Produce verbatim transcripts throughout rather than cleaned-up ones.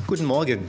Guten Morgen.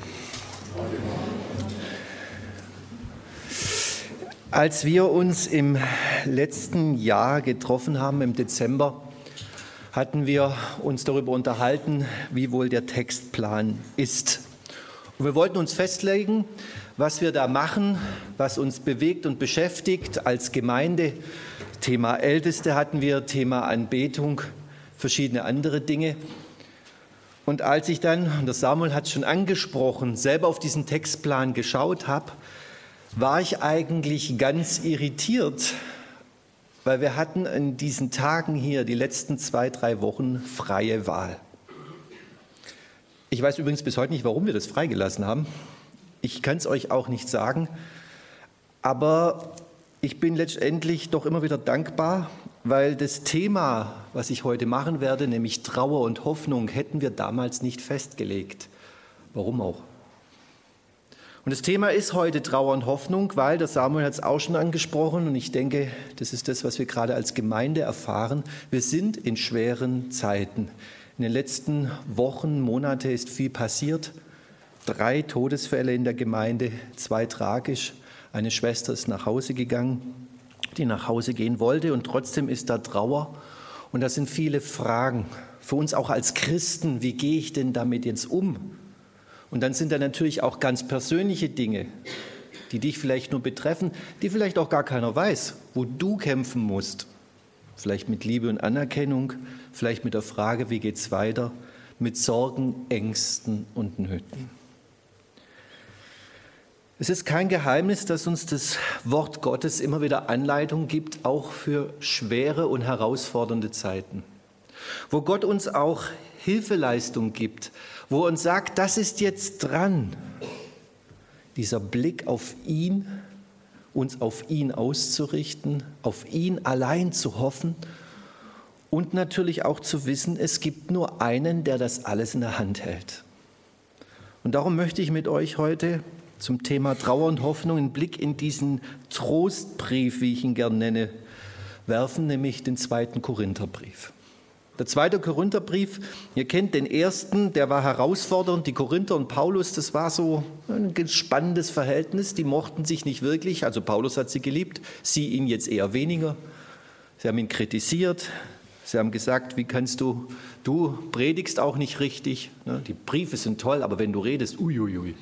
Als wir uns im letzten Jahr getroffen haben, im Dezember, hatten wir uns darüber unterhalten, wie wohl der Textplan ist. Und wir wollten uns festlegen, was wir da machen, was uns bewegt und beschäftigt als Gemeinde. Thema Älteste hatten wir, Thema Anbetung, verschiedene andere Dinge. Und als ich dann, und der Samuel hat es schon angesprochen, selber auf diesen Textplan geschaut habe, war ich eigentlich ganz irritiert, weil wir hatten in diesen Tagen hier, die letzten zwei, drei Wochen, freie Wahl. Ich weiß übrigens bis heute nicht, warum wir das freigelassen haben. Ich kann es euch auch nicht sagen, aber ich bin letztendlich doch immer wieder dankbar, weil das Thema, was ich heute machen werde, nämlich Trauer und Hoffnung, hätten wir damals nicht festgelegt. Warum auch? Und das Thema ist heute Trauer und Hoffnung, weil der Samuel hat es auch schon angesprochen und ich denke, das ist das, was wir gerade als Gemeinde erfahren. Wir sind in schweren Zeiten. In den letzten Wochen, Monaten ist viel passiert. Drei Todesfälle in der Gemeinde, zwei tragisch. Eine Schwester ist nach Hause gegangen, die nach Hause gehen wollte und trotzdem ist da Trauer. Und da sind viele Fragen. Für uns auch als Christen, wie gehe ich denn damit jetzt um? Und dann sind da natürlich auch ganz persönliche Dinge, die dich vielleicht nur betreffen, die vielleicht auch gar keiner weiß, wo du kämpfen musst. Vielleicht mit Liebe und Anerkennung, vielleicht mit der Frage, wie geht's weiter, mit Sorgen, Ängsten und Nöten. Es ist kein Geheimnis, dass uns das Wort Gottes immer wieder Anleitung gibt, auch für schwere und herausfordernde Zeiten. Wo Gott uns auch Hilfeleistung gibt, wo er uns sagt, das ist jetzt dran. Dieser Blick auf ihn, uns auf ihn auszurichten, auf ihn allein zu hoffen und natürlich auch zu wissen, es gibt nur einen, der das alles in der Hand hält. Und darum möchte ich mit euch heute zum Thema Trauer und Hoffnung einen Blick in diesen Trostbrief, wie ich ihn gern nenne, werfen, nämlich den zweiten Korintherbrief. Der zweite Korintherbrief, ihr kennt den ersten, der war herausfordernd. Die Korinther und Paulus, das war so ein spannendes Verhältnis. Die mochten sich nicht wirklich, also Paulus hat sie geliebt, sie ihn jetzt eher weniger. Sie haben ihn kritisiert, sie haben gesagt, wie kannst du, du predigst auch nicht richtig. Die Briefe sind toll, aber wenn du redest, uiuiui.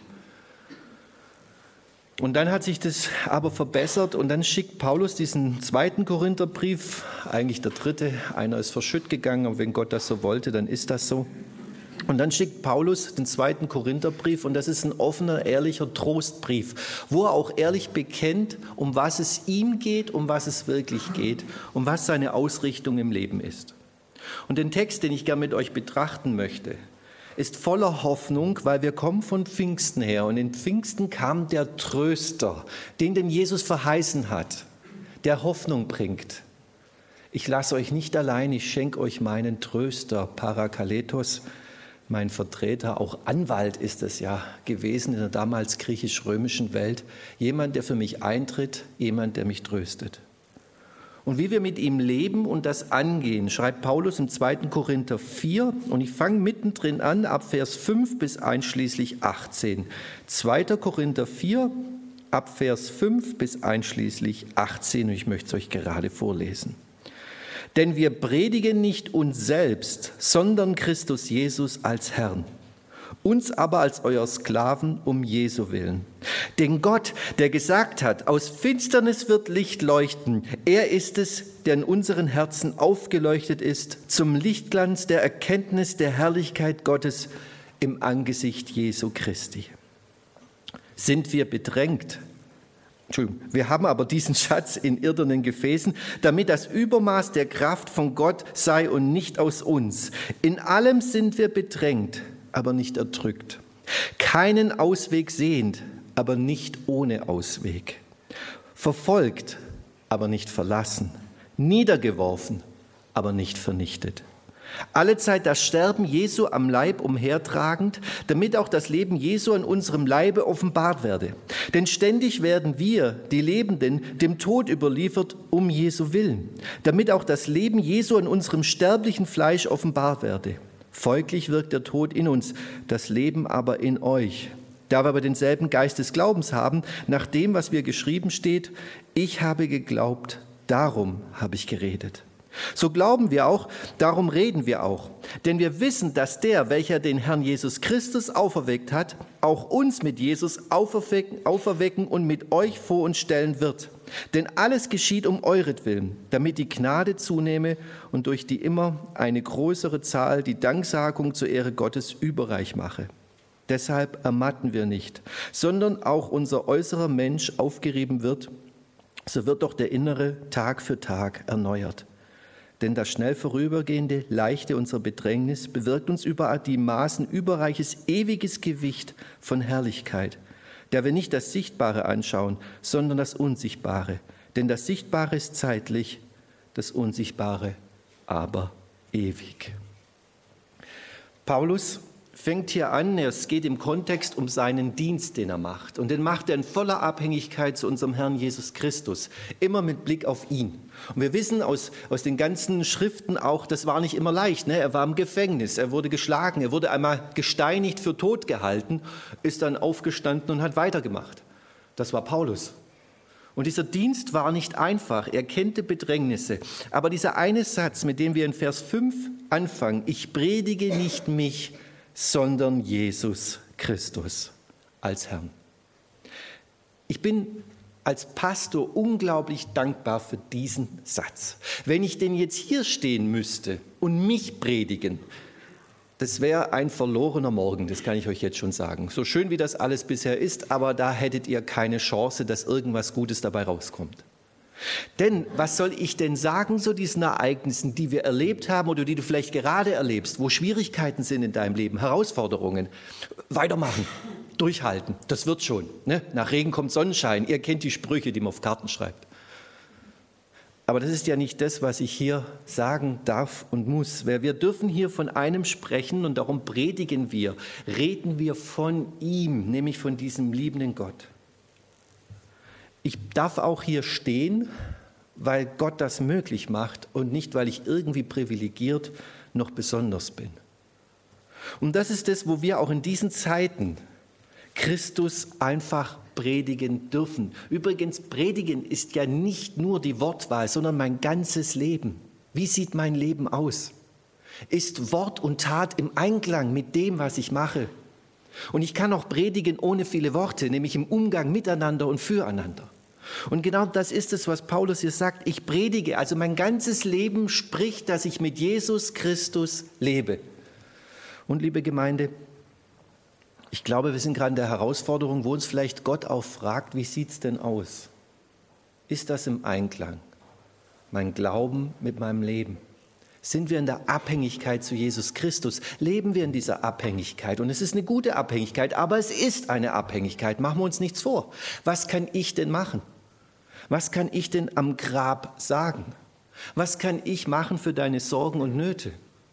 Und dann hat sich das aber verbessert und dann schickt Paulus diesen zweiten Korintherbrief, eigentlich der dritte, einer ist verschütt gegangen, aber wenn Gott das so wollte, dann ist das so. Und dann schickt Paulus den zweiten Korintherbrief und das ist ein offener, ehrlicher Trostbrief, wo er auch ehrlich bekennt, um was es ihm geht, um was es wirklich geht, um was seine Ausrichtung im Leben ist. Und den Text, den ich gerne mit euch betrachten möchte, ist voller Hoffnung, weil wir kommen von Pfingsten her und in Pfingsten kam der Tröster, den den Jesus verheißen hat, der Hoffnung bringt. Ich lasse euch nicht allein, ich schenke euch meinen Tröster, Parakletos, mein Vertreter, auch Anwalt ist es ja gewesen in der damals griechisch-römischen Welt, jemand, der für mich eintritt, jemand, der mich tröstet. Und wie wir mit ihm leben und das angehen, schreibt Paulus im zweiten Korinther vier und ich fange mittendrin an, ab Vers fünf bis einschließlich achtzehn. zweiter Korinther vier, ab Vers fünf bis einschließlich achtzehn und ich möchte es euch gerade vorlesen. Denn wir predigen nicht uns selbst, sondern Christus Jesus als Herrn. Uns aber als euer Sklaven um Jesu willen. Denn Gott, der gesagt hat, aus Finsternis wird Licht leuchten, er ist es, der in unseren Herzen aufgeleuchtet ist, zum Lichtglanz der Erkenntnis der Herrlichkeit Gottes im Angesicht Jesu Christi. Sind wir bedrängt? Entschuldigung, wir haben aber diesen Schatz in irdenen Gefäßen, damit das Übermaß der Kraft von Gott sei und nicht aus uns. In allem sind wir bedrängt, aber nicht erdrückt. Keinen Ausweg sehend, aber nicht ohne Ausweg. Verfolgt, aber nicht verlassen. Niedergeworfen, aber nicht vernichtet. Allezeit das Sterben Jesu am Leib umhertragend, damit auch das Leben Jesu an unserem Leibe offenbart werde. Denn ständig werden wir, die Lebenden, dem Tod überliefert um Jesu willen, damit auch das Leben Jesu an unserem sterblichen Fleisch offenbart werde. Folglich wirkt der Tod in uns, das Leben aber in euch. Da wir aber denselben Geist des Glaubens haben, nach dem, was mir geschrieben steht, ich habe geglaubt, darum habe ich geredet. So glauben wir auch, darum reden wir auch. Denn wir wissen, dass der, welcher den Herrn Jesus Christus auferweckt hat, auch uns mit Jesus auferwecken, auferwecken und mit euch vor uns stellen wird. Denn alles geschieht um euretwillen, damit die Gnade zunehme und durch die immer eine größere Zahl die Danksagung zur Ehre Gottes überreich mache. Deshalb ermatten wir nicht, sondern auch unser äußerer Mensch aufgerieben wird, so wird doch der innere Tag für Tag erneuert. Denn das schnell vorübergehende, leichte unserer Bedrängnis bewirkt uns über die Maßen überreiches, ewiges Gewicht von Herrlichkeit, der wir nicht das Sichtbare anschauen, sondern das Unsichtbare. Denn das Sichtbare ist zeitlich, das Unsichtbare aber ewig. Paulus fängt hier an, es geht im Kontext um seinen Dienst, den er macht. Und den macht er in voller Abhängigkeit zu unserem Herrn Jesus Christus, immer mit Blick auf ihn. Und wir wissen aus, aus den ganzen Schriften auch, das war nicht immer leicht. Ne? Er war im Gefängnis, er wurde geschlagen, er wurde einmal gesteinigt, für tot gehalten, ist dann aufgestanden und hat weitergemacht. Das war Paulus. Und dieser Dienst war nicht einfach, er kannte Bedrängnisse. Aber dieser eine Satz, mit dem wir in Vers fünf anfangen, ich predige nicht mich, sondern Jesus Christus als Herrn. Ich bin als Pastor unglaublich dankbar für diesen Satz. Wenn ich denn jetzt hier stehen müsste und mich predigen, das wäre ein verlorener Morgen, das kann ich euch jetzt schon sagen. So schön wie das alles bisher ist, aber da hättet ihr keine Chance, dass irgendwas Gutes dabei rauskommt. Denn was soll ich denn sagen zu diesen Ereignissen, die wir erlebt haben oder die du vielleicht gerade erlebst, wo Schwierigkeiten sind in deinem Leben, Herausforderungen? Weitermachen, durchhalten, das wird schon. Ne? Nach Regen kommt Sonnenschein, ihr kennt die Sprüche, die man auf Karten schreibt. Aber das ist ja nicht das, was ich hier sagen darf und muss. Wir dürfen hier von einem sprechen und darum predigen wir, reden wir von ihm, nämlich von diesem liebenden Gott. Ich darf auch hier stehen, weil Gott das möglich macht und nicht, weil ich irgendwie privilegiert noch besonders bin. Und das ist das, wo wir auch in diesen Zeiten Christus einfach predigen dürfen. Übrigens, predigen ist ja nicht nur die Wortwahl, sondern mein ganzes Leben. Wie sieht mein Leben aus? Ist Wort und Tat im Einklang mit dem, was ich mache? Und ich kann auch predigen ohne viele Worte, nämlich im Umgang miteinander und füreinander. Und genau das ist es, was Paulus hier sagt. Ich predige, also mein ganzes Leben spricht, dass ich mit Jesus Christus lebe. Und liebe Gemeinde, ich glaube, wir sind gerade in der Herausforderung, wo uns vielleicht Gott auch fragt, wie sieht es denn aus? Ist das im Einklang? Mein Glauben mit meinem Leben? Sind wir in der Abhängigkeit zu Jesus Christus? Leben wir in dieser Abhängigkeit? Und es ist eine gute Abhängigkeit, aber es ist eine Abhängigkeit. Machen wir uns nichts vor. Was kann ich denn machen? Was kann ich denn am Grab sagen? Was kann ich machen für deine Sorgen und Nöte?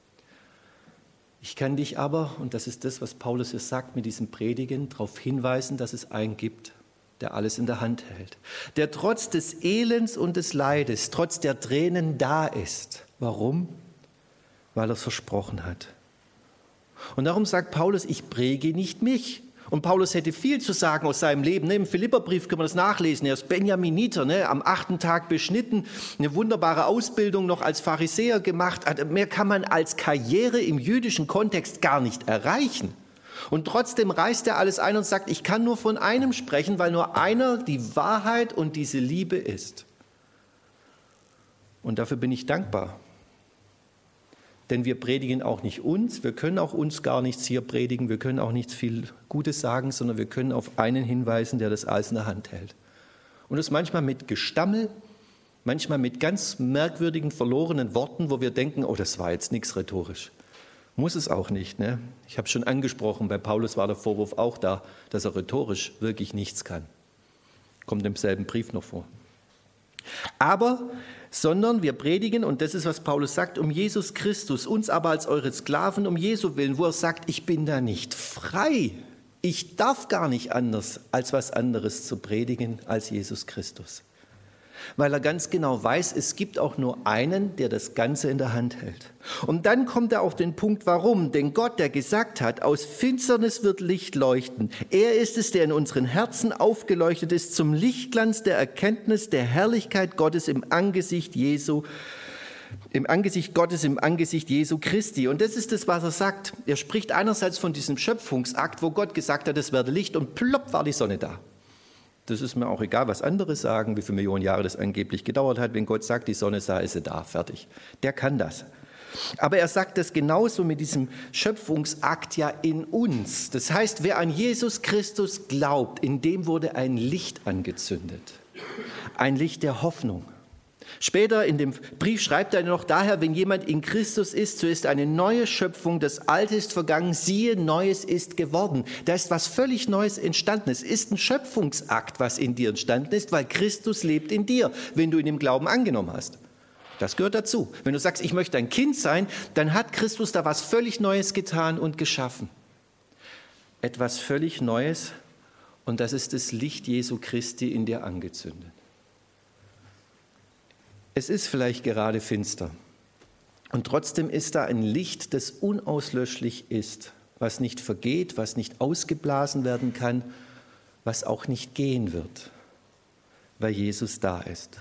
Ich kann dich aber, und das ist das, was Paulus hier sagt mit diesem Predigen, darauf hinweisen, dass es einen gibt, der alles in der Hand hält, der trotz des Elends und des Leides, trotz der Tränen da ist. Warum? Weil er es versprochen hat. Und darum sagt Paulus, ich predige nicht mich. Und Paulus hätte viel zu sagen aus seinem Leben. Im Philipperbrief können wir das nachlesen. Er ist Benjaminiter, ne? Am achten Tag beschnitten, eine wunderbare Ausbildung noch als Pharisäer gemacht. Mehr kann man als Karriere im jüdischen Kontext gar nicht erreichen. Und trotzdem reißt er alles ein und sagt, ich kann nur von einem sprechen, weil nur einer die Wahrheit und diese Liebe ist. Und dafür bin ich dankbar. Denn wir predigen auch nicht uns, wir können auch uns gar nichts hier predigen, wir können auch nichts viel Gutes sagen, sondern wir können auf einen hinweisen, der das alles in der Hand hält. Und das manchmal mit Gestammel, manchmal mit ganz merkwürdigen, verlorenen Worten, wo wir denken, oh, das war jetzt nichts rhetorisch. Muss es auch nicht. Ne? Ich habe es schon angesprochen, bei Paulus war der Vorwurf auch da, dass er rhetorisch wirklich nichts kann. Kommt im selben Brief noch vor. Aber, sondern wir predigen, und das ist, was Paulus sagt, um Jesus Christus, uns aber als eure Sklaven um Jesu willen, wo er sagt, ich bin da nicht frei. Ich darf gar nicht anders, als was anderes zu predigen als Jesus Christus. weil er ganz genau weiß, es gibt auch nur einen, der das Ganze in der Hand hält. Und dann kommt er auf den Punkt, warum. Denn Gott, der gesagt hat, aus Finsternis wird Licht leuchten. Er ist es, der in unseren Herzen aufgeleuchtet ist zum Lichtglanz der Erkenntnis der Herrlichkeit Gottes im Angesicht Jesu, im Angesicht Gottes, im Angesicht Jesu Christi. Und das ist das, was er sagt. Er spricht einerseits von diesem Schöpfungsakt, wo Gott gesagt hat, es werde Licht, und plopp war die Sonne da. Das ist mir auch egal, was andere sagen, wie viele Millionen Jahre das angeblich gedauert hat. Wenn Gott sagt, die Sonne sei, ist sie da, fertig. Der kann das. Aber er sagt das genauso mit diesem Schöpfungsakt ja in uns. Das heißt, wer an Jesus Christus glaubt, in dem wurde ein Licht angezündet. Ein Licht der Hoffnung. Später in dem Brief schreibt er noch, daher, wenn jemand in Christus ist, so ist eine neue Schöpfung, das Alte ist vergangen, siehe, Neues ist geworden. Da ist was völlig Neues entstanden. Es ist ein Schöpfungsakt, was in dir entstanden ist, weil Christus lebt in dir, wenn du ihn im Glauben angenommen hast. Das gehört dazu. Wenn du sagst, ich möchte ein Kind sein, dann hat Christus da was völlig Neues getan und geschaffen. Etwas völlig Neues, und das ist das Licht Jesu Christi in dir angezündet. Es ist vielleicht gerade finster und trotzdem ist da ein Licht, das unauslöschlich ist, was nicht vergeht, was nicht ausgeblasen werden kann, was auch nicht gehen wird, weil Jesus da ist.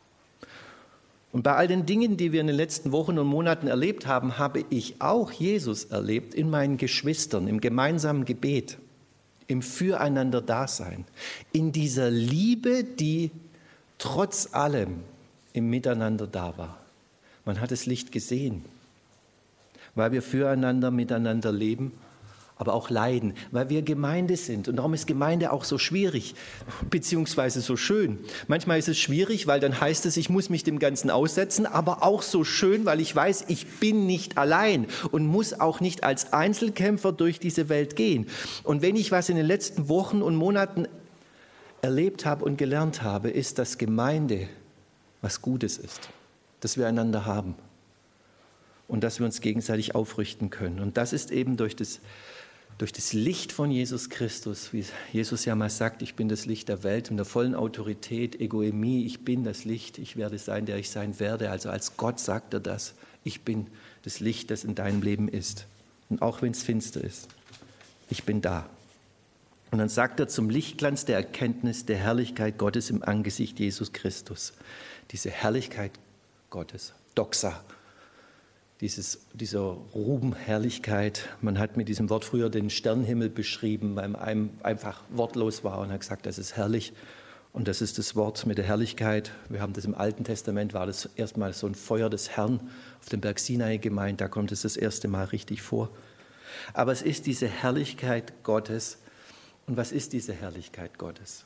Und bei all den Dingen, die wir in den letzten Wochen und Monaten erlebt haben, habe ich auch Jesus erlebt in meinen Geschwistern, im gemeinsamen Gebet, im Füreinander-Dasein, in dieser Liebe, die trotz allem im Miteinander da war. Man hat das Licht gesehen, weil wir füreinander, miteinander leben, aber auch leiden, weil wir Gemeinde sind. Und darum ist Gemeinde auch so schwierig, beziehungsweise so schön. Manchmal ist es schwierig, weil dann heißt es, ich muss mich dem Ganzen aussetzen, aber auch so schön, weil ich weiß, ich bin nicht allein und muss auch nicht als Einzelkämpfer durch diese Welt gehen. Und wenn ich was in den letzten Wochen und Monaten erlebt habe und gelernt habe, ist, dass Gemeinde was Gutes ist, dass wir einander haben und dass wir uns gegenseitig aufrichten können. Und das ist eben durch das, durch das Licht von Jesus Christus, wie Jesus ja mal sagt, ich bin das Licht der Welt, in der vollen Autorität, Egoemie, ich bin das Licht, ich werde sein, der ich sein werde. Also als Gott sagt er das, ich bin das Licht, das in deinem Leben ist. Und auch wenn es finster ist, ich bin da. Und dann sagt er zum Lichtglanz der Erkenntnis der Herrlichkeit Gottes im Angesicht Jesus Christus. Diese Herrlichkeit Gottes, Doxa, dieses, diese Ruhmherrlichkeit. Man hat mit diesem Wort früher den Sternenhimmel beschrieben, weil man einfach wortlos war und hat gesagt, das ist herrlich. Und das ist das Wort mit der Herrlichkeit. Wir haben das im Alten Testament, war das erstmal so ein Feuer des Herrn auf dem Berg Sinai gemeint, da kommt es das erste Mal richtig vor. Aber es ist diese Herrlichkeit Gottes. Und was ist diese Herrlichkeit Gottes?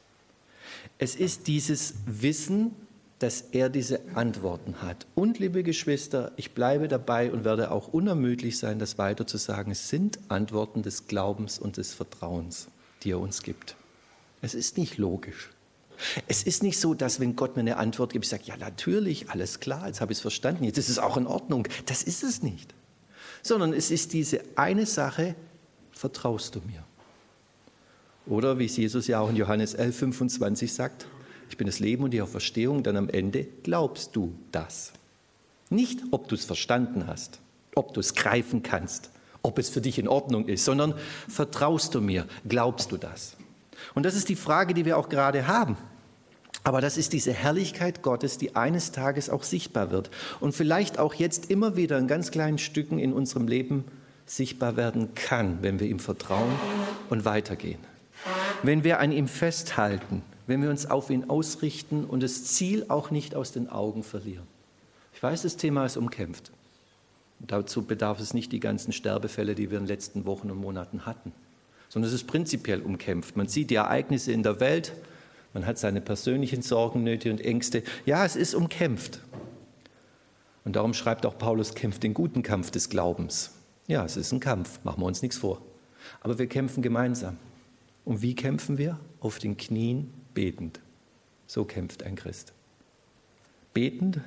Es ist dieses Wissen, dass er diese Antworten hat. Und, liebe Geschwister, ich bleibe dabei und werde auch unermüdlich sein, das weiter zu sagen. Es sind Antworten des Glaubens und des Vertrauens, die er uns gibt. Es ist nicht logisch. Es ist nicht so, dass wenn Gott mir eine Antwort gibt, ich sage, ja natürlich, alles klar, jetzt habe ich es verstanden, jetzt ist es auch in Ordnung. Das ist es nicht. Sondern es ist diese eine Sache, vertraust du mir? Oder wie es Jesus ja auch in Johannes elf, fünfundzwanzig sagt, ich bin das Leben und die Auferstehung, dann am Ende glaubst du das. Nicht, ob du es verstanden hast, ob du es greifen kannst, ob es für dich in Ordnung ist, sondern vertraust du mir, glaubst du das? Und das ist die Frage, die wir auch gerade haben. Aber das ist diese Herrlichkeit Gottes, die eines Tages auch sichtbar wird und vielleicht auch jetzt immer wieder in ganz kleinen Stücken in unserem Leben sichtbar werden kann, wenn wir ihm vertrauen und weitergehen. Wenn wir an ihm festhalten, wenn wir uns auf ihn ausrichten und das Ziel auch nicht aus den Augen verlieren. Ich weiß, das Thema ist umkämpft. Dazu bedarf es nicht die ganzen Sterbefälle, die wir in den letzten Wochen und Monaten hatten, sondern es ist prinzipiell umkämpft. Man sieht die Ereignisse in der Welt, man hat seine persönlichen Sorgen, Nöte und Ängste. Ja, es ist umkämpft. Und darum schreibt auch Paulus, kämpft den guten Kampf des Glaubens. Ja, es ist ein Kampf, machen wir uns nichts vor. Aber wir kämpfen gemeinsam. Und wie kämpfen wir? Auf den Knien betend. So kämpft ein Christ. Betend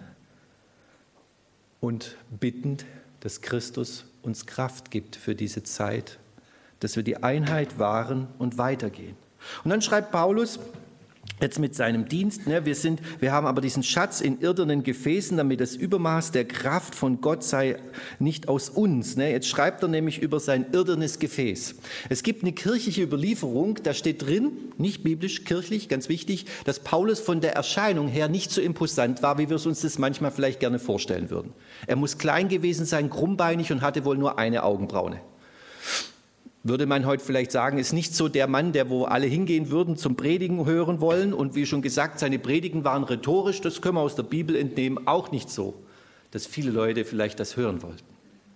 und bittend, dass Christus uns Kraft gibt für diese Zeit, dass wir die Einheit wahren und weitergehen. Und dann schreibt Paulus jetzt mit seinem Dienst. Ne? Wir, sind, wir haben aber diesen Schatz in irdenen Gefäßen, damit das Übermaß der Kraft von Gott sei nicht aus uns. Ne? Jetzt schreibt er nämlich über sein irdenes Gefäß. Es gibt eine kirchliche Überlieferung, da steht drin, nicht biblisch, kirchlich, ganz wichtig, dass Paulus von der Erscheinung her nicht so imposant war, wie wir es uns das manchmal vielleicht gerne vorstellen würden. Er muss klein gewesen sein, krummbeinig und hatte wohl nur eine Augenbraune. Würde man heute vielleicht sagen, ist nicht so der Mann, der wo alle hingehen würden, zum Predigen hören wollen. Und wie schon gesagt, seine Predigen waren rhetorisch, das können wir aus der Bibel entnehmen, auch nicht so, dass viele Leute vielleicht das hören wollten.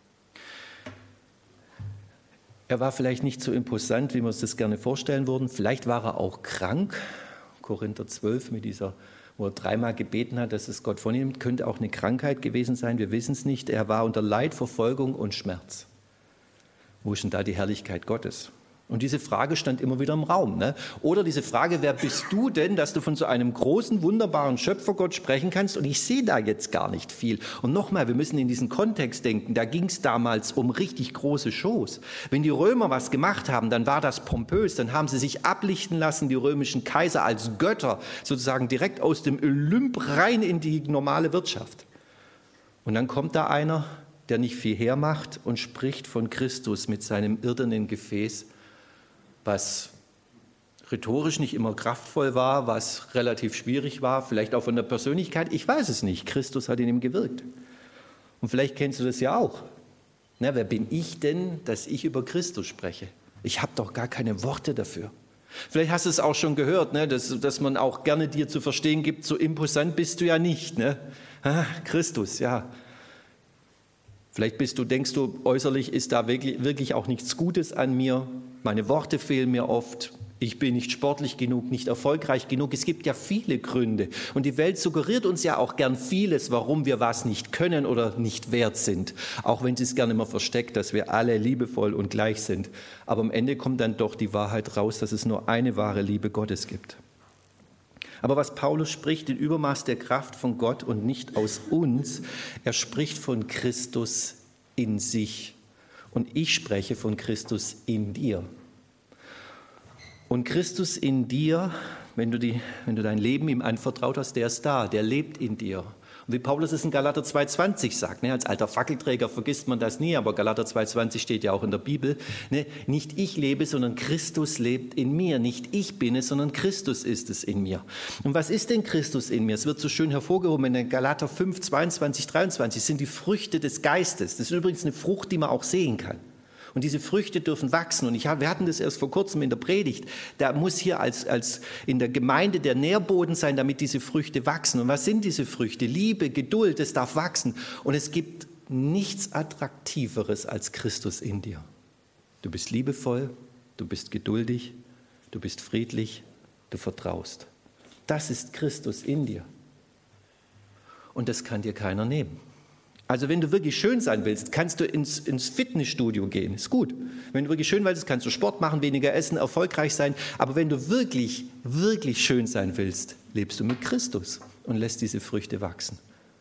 Er war vielleicht nicht so imposant, wie wir uns das gerne vorstellen würden. Vielleicht war er auch krank. Korinther zwölf mit dieser, wo er dreimal gebeten hat, dass es Gott von ihm nimmt, könnte auch eine Krankheit gewesen sein, wir wissen es nicht. Er war unter Leid, Verfolgung und Schmerz. Wo ist denn da die Herrlichkeit Gottes? Und diese Frage stand immer wieder im Raum. Ne? Oder diese Frage, wer bist du denn, dass du von so einem großen, wunderbaren Schöpfergott sprechen kannst? Und ich sehe da jetzt gar nicht viel. Und nochmal, wir müssen in diesen Kontext denken. Da ging es damals um richtig große Shows. Wenn die Römer was gemacht haben, dann war das pompös. Dann haben sie sich ablichten lassen, die römischen Kaiser als Götter, sozusagen direkt aus dem Olymp rein in die normale Wirtschaft. Und dann kommt da einer, der nicht viel hermacht und spricht von Christus mit seinem irdenen Gefäß, was rhetorisch nicht immer kraftvoll war, was relativ schwierig war, vielleicht auch von der Persönlichkeit, ich weiß es nicht. Christus hat in ihm gewirkt. Und vielleicht kennst du das ja auch. Na, wer bin ich denn, dass ich über Christus spreche? Ich habe doch gar keine Worte dafür. Vielleicht hast du es auch schon gehört, ne, dass, dass man auch gerne dir zu verstehen gibt, so imposant bist du ja nicht. Ne? Ah, Christus, ja. Vielleicht bist du, denkst du, äußerlich ist da wirklich, wirklich auch nichts Gutes an mir. Meine Worte fehlen mir oft. Ich bin nicht sportlich genug, nicht erfolgreich genug. Es gibt ja viele Gründe. Und die Welt suggeriert uns ja auch gern vieles, warum wir was nicht können oder nicht wert sind. Auch wenn sie es gerne immer versteckt, dass wir alle liebevoll und gleich sind. Aber am Ende kommt dann doch die Wahrheit raus, dass es nur eine wahre Liebe Gottes gibt. Aber was Paulus spricht, den Übermaß der Kraft von Gott und nicht aus uns, er spricht von Christus in sich. Und ich spreche von Christus in dir. Und Christus in dir, wenn du, die, wenn du dein Leben ihm anvertraut hast, der ist da, der lebt in dir. Und wie Paulus es in Galater zwei zwanzig sagt, ne, als alter Fackelträger vergisst man das nie, aber Galater zwei zwanzig steht ja auch in der Bibel, ne, nicht ich lebe, sondern Christus lebt in mir. Nicht ich bin es, sondern Christus ist es in mir. Und was ist denn Christus in mir? Es wird so schön hervorgehoben in Galater fünf, zweiundzwanzig, dreiundzwanzig, sind die Früchte des Geistes. Das ist übrigens eine Frucht, die man auch sehen kann. Und diese Früchte dürfen wachsen. Und ich hab, wir hatten das erst vor kurzem in der Predigt. Da muss hier als, als in der Gemeinde der Nährboden sein, damit diese Früchte wachsen. Und was sind diese Früchte? Liebe, Geduld, es darf wachsen. Und es gibt nichts Attraktiveres als Christus in dir. Du bist liebevoll, du bist geduldig, du bist friedlich, du vertraust. Das ist Christus in dir. Und das kann dir keiner nehmen. Also wenn du wirklich schön sein willst, kannst du ins, ins Fitnessstudio gehen, ist gut. Wenn du wirklich schön willst, kannst du Sport machen, weniger essen, erfolgreich sein. Aber wenn du wirklich, wirklich schön sein willst, lebst du mit Christus und lässt diese Früchte wachsen.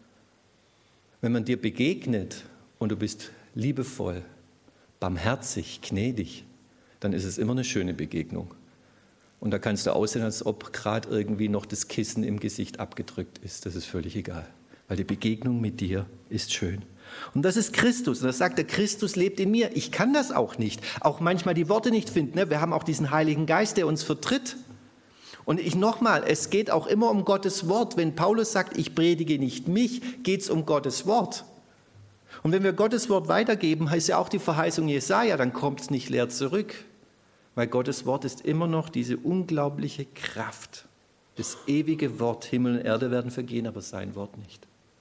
Wenn man dir begegnet und du bist liebevoll, barmherzig, gnädig, dann ist es immer eine schöne Begegnung. Und da kannst du aussehen, als ob gerade irgendwie noch das Kissen im Gesicht abgedrückt ist. Das ist völlig egal. Weil die Begegnung mit dir ist schön. Und das ist Christus. Und das sagt der Christus lebt in mir. Ich kann das auch nicht. Auch manchmal die Worte nicht finden. Wir haben auch diesen Heiligen Geist, der uns vertritt. Und ich nochmal, es geht auch immer um Gottes Wort. Wenn Paulus sagt, ich predige nicht mich, geht es um Gottes Wort. Und wenn wir Gottes Wort weitergeben, heißt ja auch die Verheißung Jesaja, dann kommt es nicht leer zurück. Weil Gottes Wort ist immer noch diese unglaubliche Kraft. Das ewige Wort, Himmel und Erde werden vergehen, aber sein Wort nicht.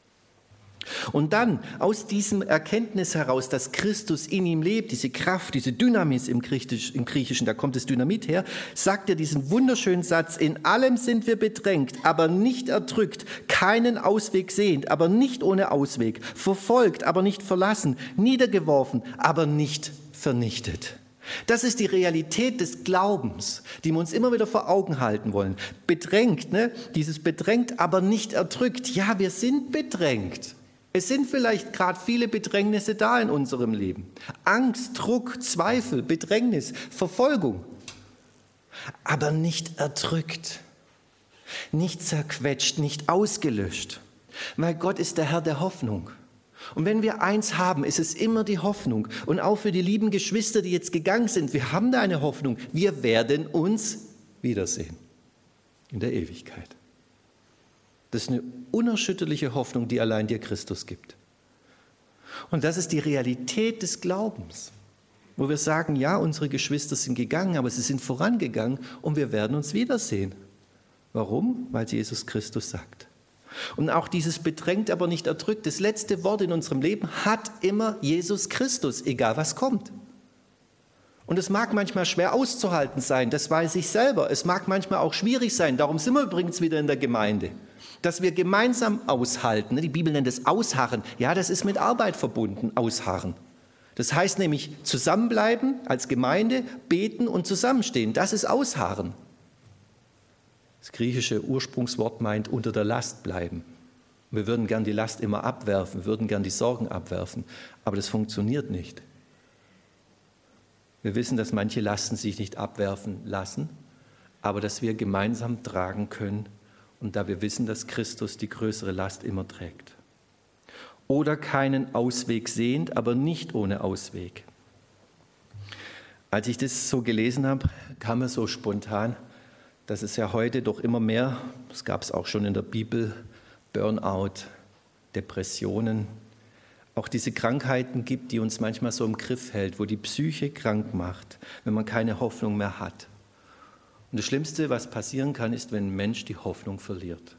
Und dann aus diesem Erkenntnis heraus, dass Christus in ihm lebt, diese Kraft, diese Dynamis im Griechischen, im Griechischen, da kommt das Dynamit her, sagt er diesen wunderschönen Satz, in allem sind wir bedrängt, aber nicht erdrückt, keinen Ausweg sehend, aber nicht ohne Ausweg, verfolgt, aber nicht verlassen, niedergeworfen, aber nicht vernichtet. Das ist die Realität des Glaubens, die wir uns immer wieder vor Augen halten wollen. Bedrängt, ne? Dieses bedrängt, aber nicht erdrückt. Ja, wir sind bedrängt. Es sind vielleicht gerade viele Bedrängnisse da in unserem Leben. Angst, Druck, Zweifel, Bedrängnis, Verfolgung. Aber nicht erdrückt. nicht zerquetscht, nicht ausgelöscht, weil Gott ist der Herr der Hoffnung. Und wenn wir eins haben, ist es immer die Hoffnung. Und auch für die lieben Geschwister, die jetzt gegangen sind, wir haben da eine Hoffnung. Wir werden uns wiedersehen in der Ewigkeit. Das ist eine unerschütterliche Hoffnung, die allein dir Christus gibt. Und das ist die Realität des Glaubens, wo wir sagen, ja, unsere Geschwister sind gegangen, aber sie sind vorangegangen und wir werden uns wiedersehen. Warum? Weil Jesus Christus sagt. Und auch dieses bedrängt, aber nicht erdrückt. Das letzte Wort in unserem Leben hat immer Jesus Christus, egal was kommt. Und es mag manchmal schwer auszuhalten sein, das weiß ich selber. Es mag manchmal auch schwierig sein, darum sind wir übrigens wieder in der Gemeinde. Dass wir gemeinsam aushalten, die Bibel nennt es Ausharren. Ja, das ist mit Arbeit verbunden, Ausharren. Das heißt nämlich zusammenbleiben als Gemeinde, beten und zusammenstehen. Das ist Ausharren. Das griechische Ursprungswort meint unter der Last bleiben. Wir würden gern die Last immer abwerfen, wir würden gern die Sorgen abwerfen, aber das funktioniert nicht. Wir wissen, dass manche Lasten sich nicht abwerfen lassen, aber dass wir gemeinsam tragen können und da wir wissen, dass Christus die größere Last immer trägt. Oder keinen Ausweg sehend, aber nicht ohne Ausweg. Als ich das so gelesen habe, kam mir so spontan, dass es ja heute doch immer mehr, das gab es auch schon in der Bibel, Burnout, Depressionen, auch diese Krankheiten gibt, die uns manchmal so im Griff hält, wo die Psyche krank macht, wenn man keine Hoffnung mehr hat. Und das Schlimmste, was passieren kann, ist, wenn ein Mensch die Hoffnung verliert.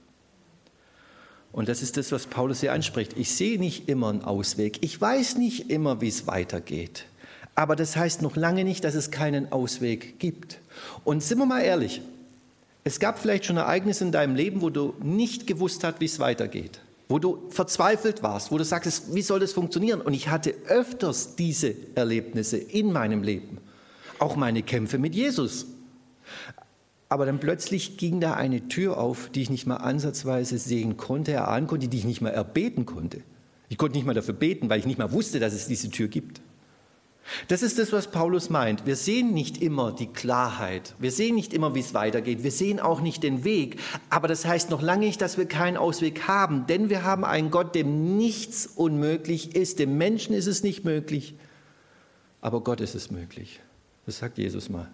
Und das ist das, was Paulus hier anspricht. Ich sehe nicht immer einen Ausweg. Ich weiß nicht immer, wie es weitergeht. Aber das heißt noch lange nicht, dass es keinen Ausweg gibt. Und sind wir mal ehrlich, es gab vielleicht schon Ereignisse in deinem Leben, wo du nicht gewusst hast, wie es weitergeht. Wo du verzweifelt warst, wo du sagst, wie soll das funktionieren? Und ich hatte öfters diese Erlebnisse in meinem Leben. Auch meine Kämpfe mit Jesus. Aber dann plötzlich ging da eine Tür auf, die ich nicht mal ansatzweise sehen konnte, erahnen konnte, die ich nicht mal erbeten konnte. Ich konnte nicht mal dafür beten, weil ich nicht mal wusste, dass es diese Tür gibt. Das ist das, was Paulus meint. Wir sehen nicht immer die Klarheit. Wir sehen nicht immer, wie es weitergeht. Wir sehen auch nicht den Weg. Aber das heißt noch lange nicht, dass wir keinen Ausweg haben. Denn wir haben einen Gott, dem nichts unmöglich ist. Dem Menschen ist es nicht möglich. Aber Gott ist es möglich. Das sagt Jesus mal.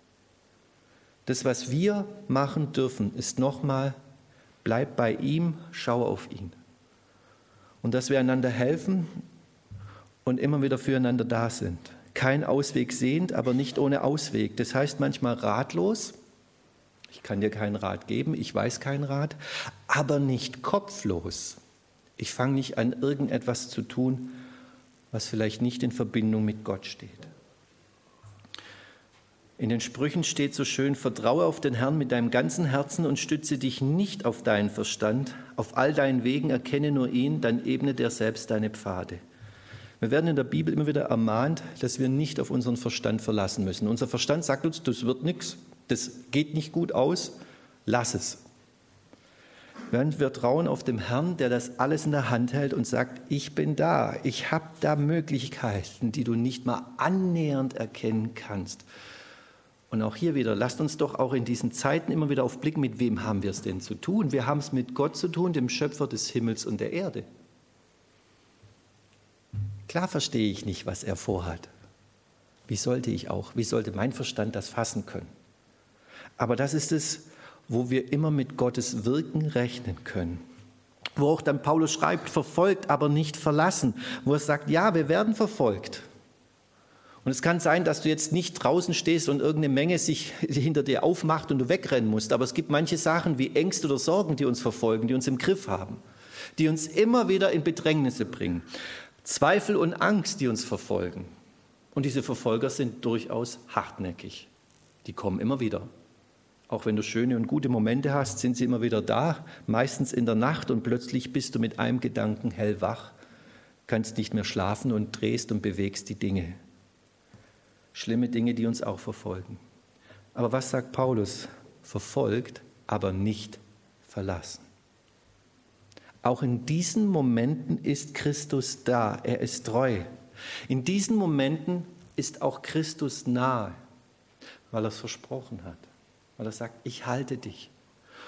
Das, was wir machen dürfen, ist nochmal, bleib bei ihm, schau auf ihn. Und dass wir einander helfen und immer wieder füreinander da sind. Kein Ausweg sehend, aber nicht ohne Ausweg. Das heißt manchmal ratlos. Ich kann dir keinen Rat geben, ich weiß keinen Rat, aber nicht kopflos. Ich fange nicht an, irgendetwas zu tun, was vielleicht nicht in Verbindung mit Gott steht. In den Sprüchen steht so schön, vertraue auf den Herrn mit deinem ganzen Herzen und stütze dich nicht auf deinen Verstand. Auf all deinen Wegen erkenne nur ihn, dann ebnet er selbst deine Pfade. Wir werden in der Bibel immer wieder ermahnt, dass wir nicht auf unseren Verstand verlassen müssen. Unser Verstand sagt uns, das wird nichts, das geht nicht gut aus, lass es. Während wir trauen auf den Herrn, der das alles in der Hand hält und sagt, ich bin da, ich habe da Möglichkeiten, die du nicht mal annähernd erkennen kannst. Und auch hier wieder, lasst uns doch auch in diesen Zeiten immer wieder aufblicken, mit wem haben wir es denn zu tun? Wir haben es mit Gott zu tun, dem Schöpfer des Himmels und der Erde. Klar verstehe ich nicht, was er vorhat. Wie sollte ich auch? Wie sollte mein Verstand das fassen können? Aber das ist es, wo wir immer mit Gottes Wirken rechnen können. Wo auch dann Paulus schreibt, verfolgt, aber nicht verlassen. Wo er sagt, ja, wir werden verfolgt. Und es kann sein, dass du jetzt nicht draußen stehst und irgendeine Menge sich hinter dir aufmacht und du wegrennen musst. Aber es gibt manche Sachen wie Ängste oder Sorgen, die uns verfolgen, die uns im Griff haben, die uns immer wieder in Bedrängnisse bringen. Zweifel und Angst, die uns verfolgen. Und diese Verfolger sind durchaus hartnäckig. Die kommen immer wieder. Auch wenn du schöne und gute Momente hast, sind sie immer wieder da, meistens in der Nacht und plötzlich bist du mit einem Gedanken hellwach, kannst nicht mehr schlafen und drehst und bewegst die Dinge. Schlimme Dinge, die uns auch verfolgen. Aber was sagt Paulus? Verfolgt, aber nicht verlassen. Auch in diesen Momenten ist Christus da, er ist treu. In diesen Momenten ist auch Christus nahe, weil er es versprochen hat, weil er sagt, ich halte dich.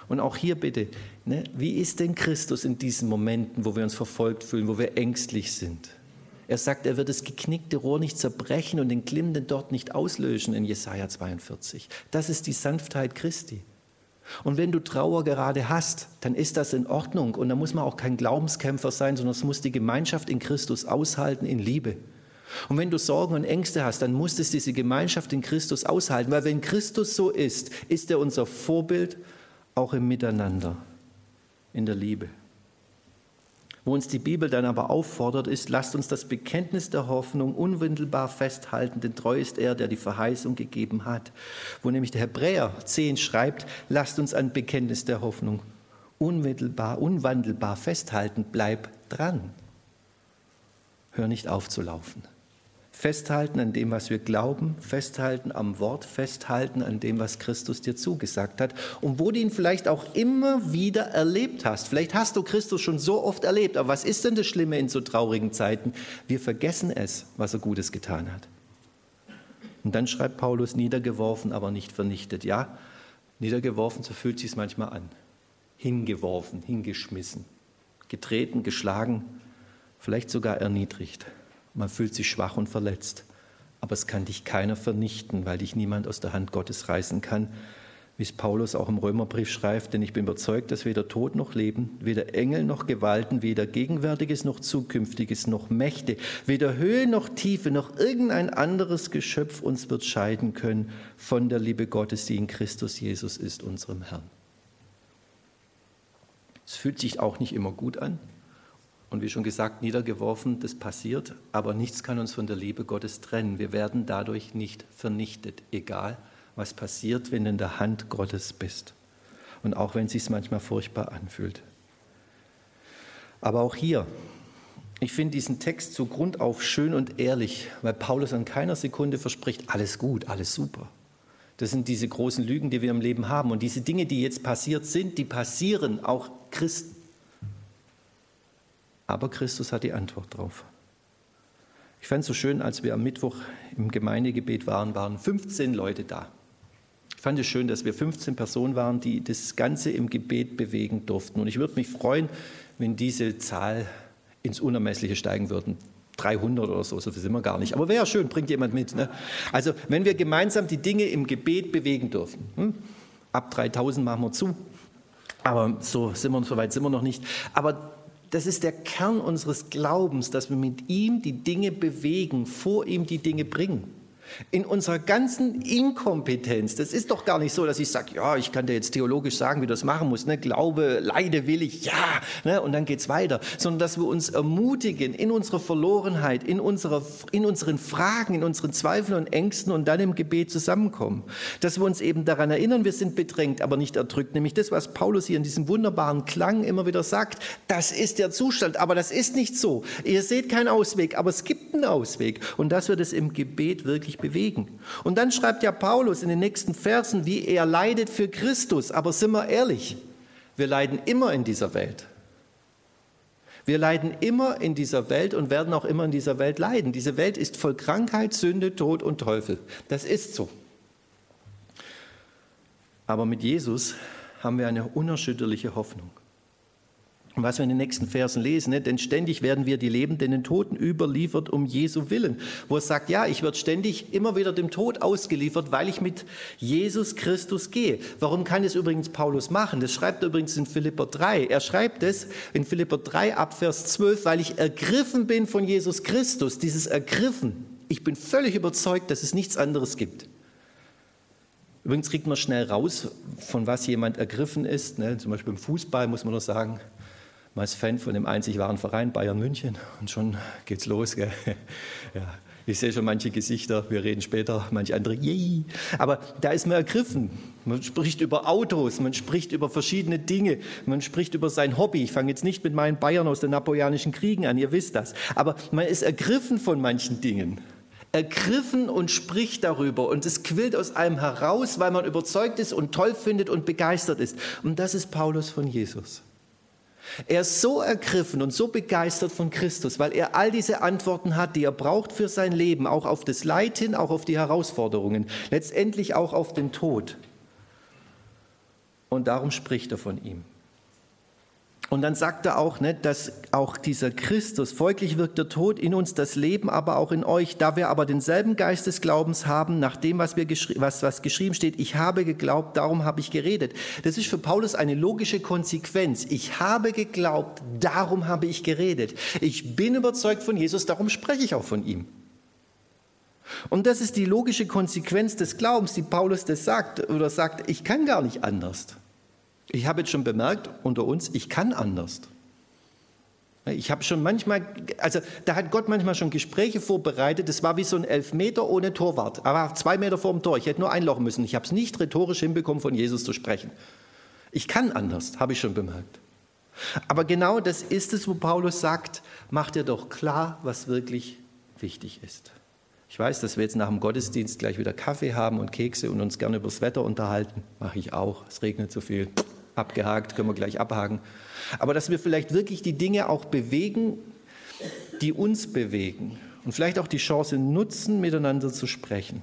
Und auch hier bitte, ne, wie ist denn Christus in diesen Momenten, wo wir uns verfolgt fühlen, wo wir ängstlich sind? Er sagt, er wird das geknickte Rohr nicht zerbrechen und den glimmenden Dort nicht auslöschen in Jesaja zweiundvierzig. Das ist die Sanftheit Christi. Und wenn du Trauer gerade hast, dann ist das in Ordnung. Und da muss man auch kein Glaubenskämpfer sein, sondern es muss die Gemeinschaft in Christus aushalten in Liebe. Und wenn du Sorgen und Ängste hast, dann muss es diese Gemeinschaft in Christus aushalten. Weil wenn Christus so ist, ist er unser Vorbild auch im Miteinander, in der Liebe. Wo uns die Bibel dann aber auffordert, ist, lasst uns das Bekenntnis der Hoffnung unwandelbar festhalten, denn treu ist er, der die Verheißung gegeben hat. Wo nämlich der Hebräer zehn schreibt, lasst uns ein Bekenntnis der Hoffnung unmittelbar, unwandelbar festhalten, bleib dran. Hör nicht auf zu laufen. Festhalten an dem, was wir glauben, festhalten am Wort, festhalten an dem, was Christus dir zugesagt hat und wo du ihn vielleicht auch immer wieder erlebt hast. Vielleicht hast du Christus schon so oft erlebt, aber was ist denn das Schlimme in so traurigen Zeiten? Wir vergessen es, was er Gutes getan hat. Und dann schreibt Paulus, niedergeworfen, aber nicht vernichtet. Ja, niedergeworfen, so fühlt es sich manchmal an. Hingeworfen, hingeschmissen, getreten, geschlagen, vielleicht sogar erniedrigt. Man fühlt sich schwach und verletzt. Aber es kann dich keiner vernichten, weil dich niemand aus der Hand Gottes reißen kann. Wie es Paulus auch im Römerbrief schreibt, denn ich bin überzeugt, dass weder Tod noch Leben, weder Engel noch Gewalten, weder Gegenwärtiges noch Zukünftiges noch Mächte, weder Höhe noch Tiefe noch irgendein anderes Geschöpf uns wird scheiden können von der Liebe Gottes, die in Christus Jesus ist, unserem Herrn. Es fühlt sich auch nicht immer gut an. Und wie schon gesagt, niedergeworfen, das passiert, aber nichts kann uns von der Liebe Gottes trennen. Wir werden dadurch nicht vernichtet, egal was passiert, wenn du in der Hand Gottes bist. Und auch wenn es sich manchmal furchtbar anfühlt. Aber auch hier, ich finde diesen Text zu Grund auf schön und ehrlich, weil Paulus an keiner Sekunde verspricht, alles gut, alles super. Das sind diese großen Lügen, die wir im Leben haben. Und diese Dinge, die jetzt passiert sind, die passieren auch Christen. Aber Christus hat die Antwort drauf. Ich fand es so schön, als wir am Mittwoch im Gemeindegebet waren, waren fünfzehn Leute da. Ich fand es schön, dass wir fünfzehn Personen waren, die das Ganze im Gebet bewegen durften. Und ich würde mich freuen, wenn diese Zahl ins Unermessliche steigen würde. dreihundert oder so, so viel sind wir gar nicht. Aber wäre schön, bringt jemand mit. Ne? Also wenn wir gemeinsam die Dinge im Gebet bewegen dürfen. Hm? Ab dreitausend machen wir zu. Aber so, sind wir, so weit sind wir noch nicht. Aber das ist der Kern unseres Glaubens, dass wir mit ihm die Dinge bewegen, vor ihm die Dinge bringen. In unserer ganzen Inkompetenz, das ist doch gar nicht so, dass ich sage, ja, ich kann dir jetzt theologisch sagen, wie du das machen musst, ne? Glaube, leide, will ich, ja, ne? Und dann geht's weiter. Sondern dass wir uns ermutigen in unserer Verlorenheit, in, unserer, in unseren Fragen, in unseren Zweifeln und Ängsten und dann im Gebet zusammenkommen. Dass wir uns eben daran erinnern, wir sind bedrängt, aber nicht erdrückt. Nämlich das, was Paulus hier in diesem wunderbaren Klang immer wieder sagt, das ist der Zustand, aber das ist nicht so. Ihr seht keinen Ausweg, aber es gibt einen Ausweg. Und dass wir das im Gebet wirklich bewegen. Und dann schreibt ja Paulus in den nächsten Versen, wie er leidet für Christus. Aber sind wir ehrlich, wir leiden immer in dieser Welt. Wir leiden immer in dieser Welt und werden auch immer in dieser Welt leiden. Diese Welt ist voll Krankheit, Sünde, Tod und Teufel. Das ist so. Aber mit Jesus haben wir eine unerschütterliche Hoffnung. Und was wir in den nächsten Versen lesen, ne? Denn ständig werden wir die Lebenden den Toten überliefert um Jesu Willen. Wo er sagt, ja, ich werde ständig immer wieder dem Tod ausgeliefert, weil ich mit Jesus Christus gehe. Warum kann es übrigens Paulus machen? Das schreibt er übrigens in Philipper drei. Er schreibt es in Philipper drei ab Vers zwölf, weil ich ergriffen bin von Jesus Christus. Dieses Ergriffen. Ich bin völlig überzeugt, dass es nichts anderes gibt. Übrigens kriegt man schnell raus, von was jemand ergriffen ist. Ne? Zum Beispiel im Fußball muss man nur sagen, man ist Fan von dem einzig wahren Verein Bayern München und schon geht's los. Gell? Ja, ich sehe schon manche Gesichter, wir reden später, manche andere, yay. Aber da ist man ergriffen. Man spricht über Autos, man spricht über verschiedene Dinge, man spricht über sein Hobby. Ich fange jetzt nicht mit meinen Bayern aus den napoleonischen Kriegen an, ihr wisst das. Aber man ist ergriffen von manchen Dingen. Ergriffen und spricht darüber und es quillt aus einem heraus, weil man überzeugt ist und toll findet und begeistert ist. Und das ist Paulus von Jesus. Er ist so ergriffen und so begeistert von Christus, weil er all diese Antworten hat, die er braucht für sein Leben, auch auf das Leid hin, auch auf die Herausforderungen, letztendlich auch auf den Tod. Und darum spricht er von ihm. Und dann sagt er auch, ne, dass auch dieser Christus, folglich wirkt der Tod in uns, das Leben aber auch in euch. Da wir aber denselben Geist des Glaubens haben, nach dem, was, wir geschri- was, was geschrieben steht, ich habe geglaubt, darum habe ich geredet. Das ist für Paulus eine logische Konsequenz. Ich habe geglaubt, darum habe ich geredet. Ich bin überzeugt von Jesus, darum spreche ich auch von ihm. Und das ist die logische Konsequenz des Glaubens, die Paulus das sagt, oder sagt, ich kann gar nicht anders. Ich habe jetzt schon bemerkt, unter uns, ich kann anders. Ich habe schon manchmal, also da hat Gott manchmal schon Gespräche vorbereitet, das war wie so ein Elfmeter ohne Torwart, er war zwei Meter vor dem Tor, ich hätte nur einlochen müssen. Ich habe es nicht rhetorisch hinbekommen, von Jesus zu sprechen. Ich kann anders, habe ich schon bemerkt. Aber genau das ist es, wo Paulus sagt, mach dir doch klar, was wirklich wichtig ist. Ich weiß, dass wir jetzt nach dem Gottesdienst gleich wieder Kaffee haben und Kekse und uns gerne über das Wetter unterhalten. Mache ich auch, es regnet so viel. Abgehakt, können wir gleich abhaken. Aber dass wir vielleicht wirklich die Dinge auch bewegen, die uns bewegen und vielleicht auch die Chance nutzen, miteinander zu sprechen.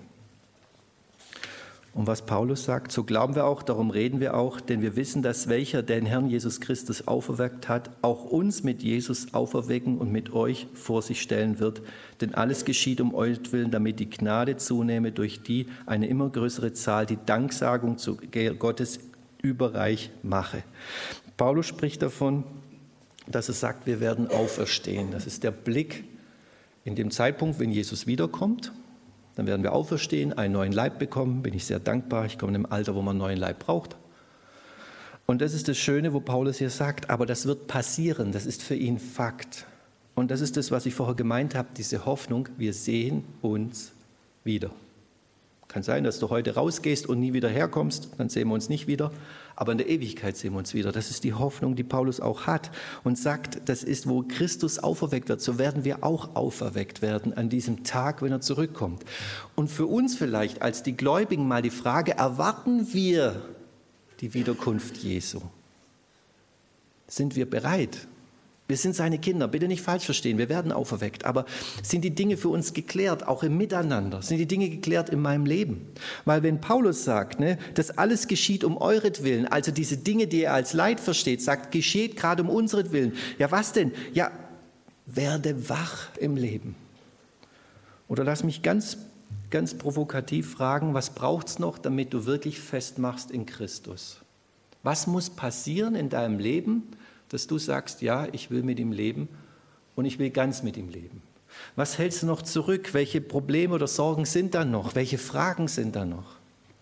Und was Paulus sagt, so glauben wir auch, darum reden wir auch, denn wir wissen, dass welcher den Herrn Jesus Christus auferweckt hat, auch uns mit Jesus auferwecken und mit euch vor sich stellen wird. Denn alles geschieht um euretwillen, damit die Gnade zunehme, durch die eine immer größere Zahl die Danksagung zu Gottes überreich mache. Paulus spricht davon, dass er sagt, wir werden auferstehen. Das ist der Blick in dem Zeitpunkt, wenn Jesus wiederkommt. Dann werden wir auferstehen, einen neuen Leib bekommen. Bin ich sehr dankbar. Ich komme in einem Alter, wo man einen neuen Leib braucht. Und das ist das Schöne, wo Paulus hier sagt, aber das wird passieren. Das ist für ihn Fakt. Und das ist das, was ich vorher gemeint habe, diese Hoffnung, wir sehen uns wieder. Kann sein, dass du heute rausgehst und nie wieder herkommst, dann sehen wir uns nicht wieder. Aber in der Ewigkeit sehen wir uns wieder. Das ist die Hoffnung, die Paulus auch hat und sagt, das ist, wo Christus auferweckt wird. So werden wir auch auferweckt werden an diesem Tag, wenn er zurückkommt. Und für uns vielleicht als die Gläubigen mal die Frage, erwarten wir die Wiederkunft Jesu? Sind wir bereit? Wir sind seine Kinder, bitte nicht falsch verstehen, wir werden auferweckt. Aber sind die Dinge für uns geklärt, auch im Miteinander? Sind die Dinge geklärt in meinem Leben? Weil wenn Paulus sagt, ne, das alles geschieht um euretwillen, also diese Dinge, die er als Leid versteht, sagt, geschieht gerade um unseretwillen. Ja, was denn? Ja, werde wach im Leben. Oder lass mich ganz, ganz provokativ fragen, was braucht es noch, damit du wirklich festmachst in Christus? Was muss passieren in deinem Leben, dass du sagst, ja, ich will mit ihm leben und ich will ganz mit ihm leben? Was hältst du noch zurück? Welche Probleme oder Sorgen sind da noch? Welche Fragen sind da noch?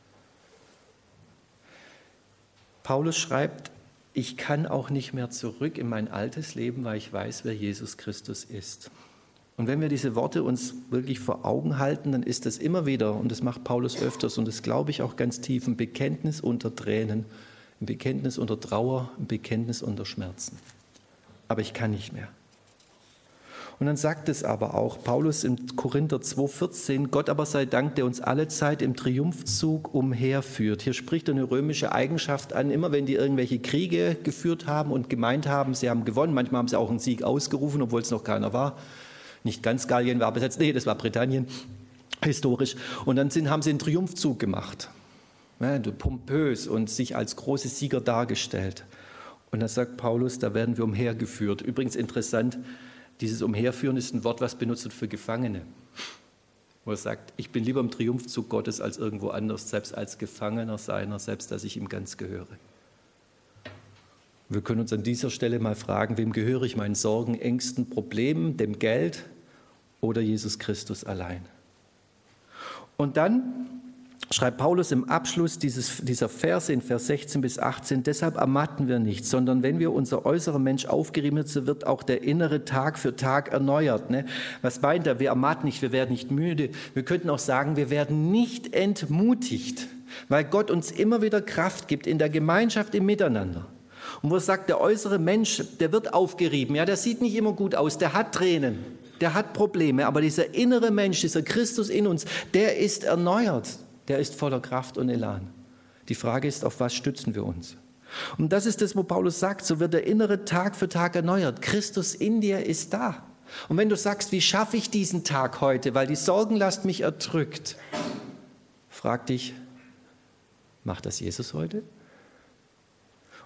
Paulus schreibt, ich kann auch nicht mehr zurück in mein altes Leben, weil ich weiß, wer Jesus Christus ist. Und wenn wir diese Worte uns wirklich vor Augen halten, dann ist das immer wieder, und das macht Paulus öfters, und das glaube ich auch ganz tief, ein Bekenntnis unter Tränen, ein Bekenntnis unter Trauer, ein Bekenntnis unter Schmerzen. Aber ich kann nicht mehr. Und dann sagt es aber auch Paulus in Korinther zwei vierzehn, Gott aber sei Dank, der uns alle Zeit im Triumphzug umherführt. Hier spricht er eine römische Eigenschaft an, immer wenn die irgendwelche Kriege geführt haben und gemeint haben, sie haben gewonnen, manchmal haben sie auch einen Sieg ausgerufen, obwohl es noch keiner war. Nicht ganz Gallien war besetzt, nee, das war Britannien, historisch. Und dann sind, haben sie einen Triumphzug gemacht. Ja, pompös und sich als große Sieger dargestellt. Und da sagt Paulus, da werden wir umhergeführt. Übrigens interessant, dieses Umherführen ist ein Wort, was benutzt wird für Gefangene. Wo er sagt, ich bin lieber im Triumphzug Gottes als irgendwo anders, selbst als Gefangener seiner, selbst dass ich ihm ganz gehöre. Wir können uns an dieser Stelle mal fragen, wem gehöre ich, meinen Sorgen, Ängsten, Problemen, dem Geld oder Jesus Christus allein? Und dann schreibt Paulus im Abschluss dieses, dieser Verse in Vers sechzehn bis achtzehn, deshalb ermatten wir nicht, sondern wenn wir unser äußerer Mensch aufgerieben wird, so wird auch der innere Tag für Tag erneuert. Ne? Was meint er? Wir ermatten nicht, wir werden nicht müde. Wir könnten auch sagen, wir werden nicht entmutigt, weil Gott uns immer wieder Kraft gibt in der Gemeinschaft, im Miteinander. Und wo er sagt, der äußere Mensch, der wird aufgerieben, ja, der sieht nicht immer gut aus, der hat Tränen, der hat Probleme, aber dieser innere Mensch, dieser Christus in uns, der ist erneuert. Der ist voller Kraft und Elan. Die Frage ist, auf was stützen wir uns? Und das ist das, wo Paulus sagt, so wird der innere Tag für Tag erneuert. Christus in dir ist da. Und wenn du sagst, wie schaffe ich diesen Tag heute, weil die Sorgenlast mich erdrückt, frag dich, macht das Jesus heute?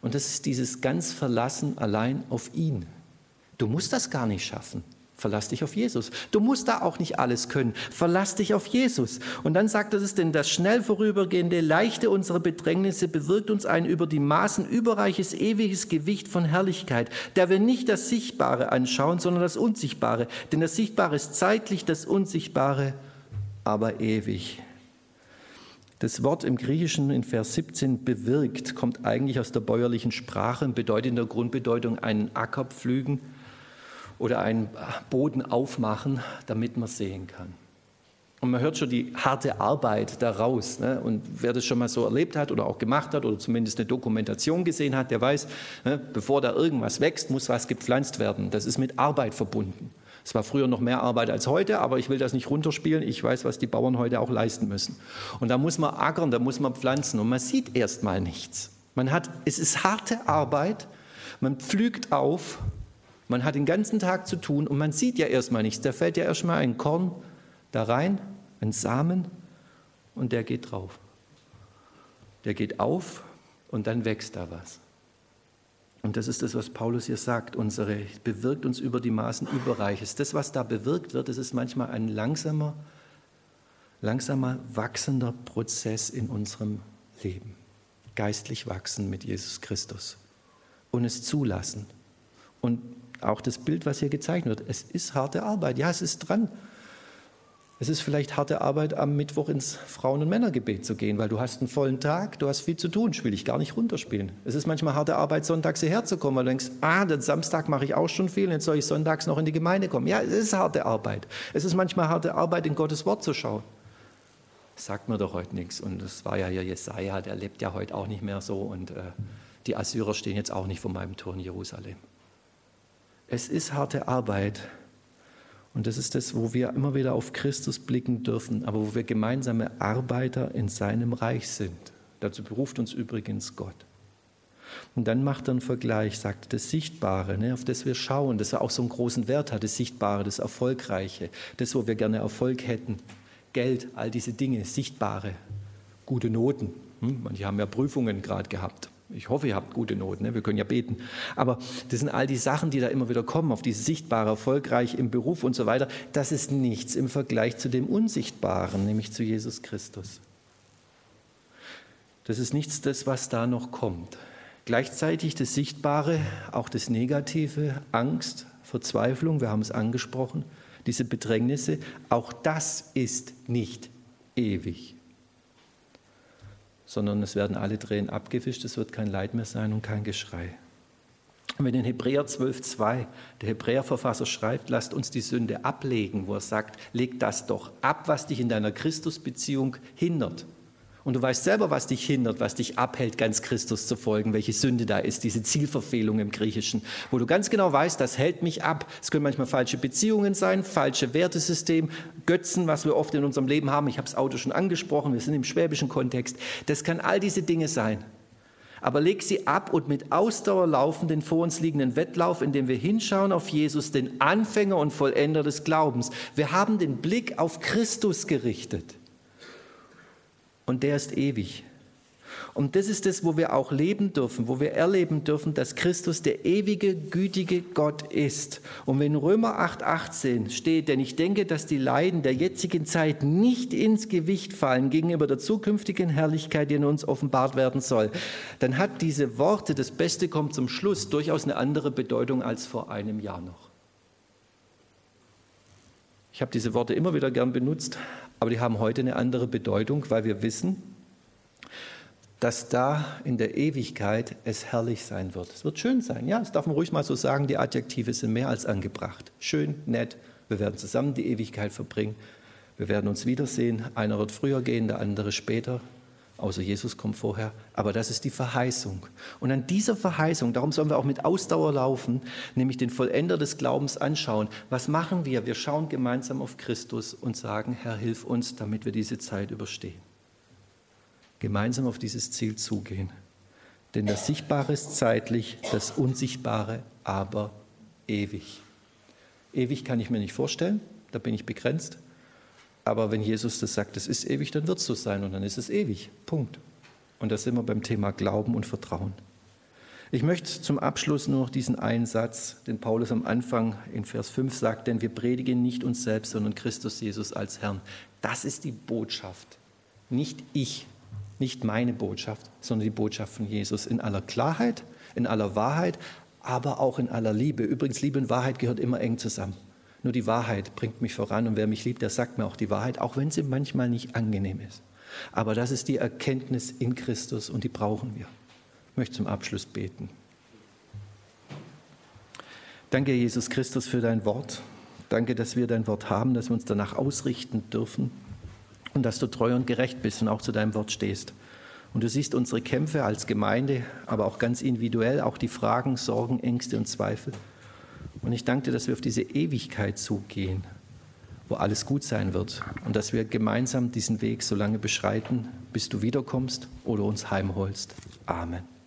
Und das ist dieses ganz Verlassen allein auf ihn. Du musst das gar nicht schaffen. Verlass dich auf Jesus. Du musst da auch nicht alles können. Verlass dich auf Jesus. Und dann sagt es, denn das schnell vorübergehende, leichte unserer Bedrängnisse bewirkt uns ein über die Maßen überreiches, ewiges Gewicht von Herrlichkeit, der wir nicht das Sichtbare anschauen, sondern das Unsichtbare. Denn das Sichtbare ist zeitlich, das Unsichtbare aber ewig. Das Wort im Griechischen in Vers siebzehn bewirkt, kommt eigentlich aus der bäuerlichen Sprache und bedeutet in der Grundbedeutung einen Acker pflügen oder einen Boden aufmachen, damit man sehen kann. Und man hört schon die harte Arbeit daraus. Ne? Und wer das schon mal so erlebt hat oder auch gemacht hat oder zumindest eine Dokumentation gesehen hat, der weiß, ne, bevor da irgendwas wächst, muss was gepflanzt werden. Das ist mit Arbeit verbunden. Es war früher noch mehr Arbeit als heute, aber ich will das nicht runterspielen. Ich weiß, was die Bauern heute auch leisten müssen. Und da muss man ackern, da muss man pflanzen und man sieht erst mal nichts. Man hat, es ist harte Arbeit, man pflügt auf, man hat den ganzen Tag zu tun und man sieht ja erstmal nichts. Da fällt ja erstmal ein Korn da rein, ein Samen und der geht drauf. Der geht auf und dann wächst da was. Und das ist das, was Paulus hier sagt. Unsere bewirkt uns über die Maßen Überreiches. Das, was da bewirkt wird, das ist manchmal ein langsamer, langsamer wachsender Prozess in unserem Leben. Geistlich wachsen mit Jesus Christus und es zulassen. Und auch das Bild, was hier gezeichnet wird, es ist harte Arbeit. Ja, es ist dran. Es ist vielleicht harte Arbeit, am Mittwoch ins Frauen- und Männergebet zu gehen, weil du hast einen vollen Tag, du hast viel zu tun, ich will dich gar nicht runterspielen. Es ist manchmal harte Arbeit, sonntags hierher zu kommen, weil du denkst, ah, den Samstag mache ich auch schon viel, jetzt soll ich sonntags noch in die Gemeinde kommen. Ja, es ist harte Arbeit. Es ist manchmal harte Arbeit, in Gottes Wort zu schauen. Das sagt mir doch heute nichts. Und das war ja hier Jesaja, der lebt ja heute auch nicht mehr so. Und äh, die Assyrer stehen jetzt auch nicht vor meinem Tor in Jerusalem. Es ist harte Arbeit. Und das ist das, wo wir immer wieder auf Christus blicken dürfen, aber wo wir gemeinsame Arbeiter in seinem Reich sind. Dazu beruft uns übrigens Gott. Und dann macht er einen Vergleich, sagt das Sichtbare, ne, auf das wir schauen, das auch so einen großen Wert hat, das Sichtbare, das Erfolgreiche, das, wo wir gerne Erfolg hätten, Geld, all diese Dinge, Sichtbare, gute Noten. Hm, manche haben ja Prüfungen gerade gehabt. Ich hoffe, ihr habt gute Noten, ne? Wir können ja beten. Aber das sind all die Sachen, die da immer wieder kommen, auf dieses Sichtbare, erfolgreich im Beruf und so weiter. Das ist nichts im Vergleich zu dem Unsichtbaren, nämlich zu Jesus Christus. Das ist nichts, das, was da noch kommt. Gleichzeitig das Sichtbare, auch das Negative, Angst, Verzweiflung, wir haben es angesprochen, diese Bedrängnisse, auch das ist nicht ewig. Sondern es werden alle Tränen abgewischt, es wird kein Leid mehr sein und kein Geschrei. Und wenn in Hebräer zwölf zwei der Hebräerverfasser schreibt, lasst uns die Sünde ablegen, wo er sagt, leg das doch ab, was dich in deiner Christusbeziehung hindert. Und du weißt selber, was dich hindert, was dich abhält, ganz Christus zu folgen, welche Sünde da ist, diese Zielverfehlung im Griechischen, wo du ganz genau weißt, das hält mich ab. Es können manchmal falsche Beziehungen sein, falsche Wertesystem, Götzen, was wir oft in unserem Leben haben. Ich habe das Auto schon angesprochen, wir sind im schwäbischen Kontext. Das kann all diese Dinge sein. Aber leg sie ab und mit Ausdauer laufen den vor uns liegenden Wettlauf, indem wir hinschauen auf Jesus, den Anfänger und Vollender des Glaubens. Wir haben den Blick auf Christus gerichtet. Und der ist ewig. Und das ist das, wo wir auch leben dürfen, wo wir erleben dürfen, dass Christus der ewige, gütige Gott ist. Und wenn Römer acht achtzehn steht, denn ich denke, dass die Leiden der jetzigen Zeit nicht ins Gewicht fallen gegenüber der zukünftigen Herrlichkeit, die in uns offenbart werden soll, dann hat diese Worte, das Beste kommt zum Schluss, durchaus eine andere Bedeutung als vor einem Jahr noch. Ich habe diese Worte immer wieder gern benutzt, aber die haben heute eine andere Bedeutung, weil wir wissen, dass da in der Ewigkeit es herrlich sein wird. Es wird schön sein, ja, das darf man ruhig mal so sagen, die Adjektive sind mehr als angebracht. Schön, nett, wir werden zusammen die Ewigkeit verbringen, wir werden uns wiedersehen, einer wird früher gehen, der andere später, außer Jesus kommt vorher, aber das ist die Verheißung. Und an dieser Verheißung, darum sollen wir auch mit Ausdauer laufen, nämlich den Vollender des Glaubens anschauen. Was machen wir? Wir schauen gemeinsam auf Christus und sagen, Herr, hilf uns, damit wir diese Zeit überstehen. Gemeinsam auf dieses Ziel zugehen. Denn das Sichtbare ist zeitlich, das Unsichtbare aber ewig. Ewig kann ich mir nicht vorstellen, da bin ich begrenzt. Aber wenn Jesus das sagt, es ist ewig, dann wird es so sein und dann ist es ewig. Punkt. Und da sind wir beim Thema Glauben und Vertrauen. Ich möchte zum Abschluss nur noch diesen einen Satz, den Paulus am Anfang in Vers fünf sagt, denn wir predigen nicht uns selbst, sondern Christus Jesus als Herrn. Das ist die Botschaft. Nicht ich, nicht meine Botschaft, sondern die Botschaft von Jesus in aller Klarheit, in aller Wahrheit, aber auch in aller Liebe. Übrigens, Liebe und Wahrheit gehört immer eng zusammen. Nur die Wahrheit bringt mich voran und wer mich liebt, der sagt mir auch die Wahrheit, auch wenn sie manchmal nicht angenehm ist. Aber das ist die Erkenntnis in Christus und die brauchen wir. Ich möchte zum Abschluss beten. Danke, Jesus Christus, für dein Wort. Danke, dass wir dein Wort haben, dass wir uns danach ausrichten dürfen und dass du treu und gerecht bist und auch zu deinem Wort stehst. Und du siehst unsere Kämpfe als Gemeinde, aber auch ganz individuell, auch die Fragen, Sorgen, Ängste und Zweifel. Und ich danke dir, dass wir auf diese Ewigkeit zugehen, wo alles gut sein wird und dass wir gemeinsam diesen Weg so lange beschreiten, bis du wiederkommst oder uns heimholst. Amen.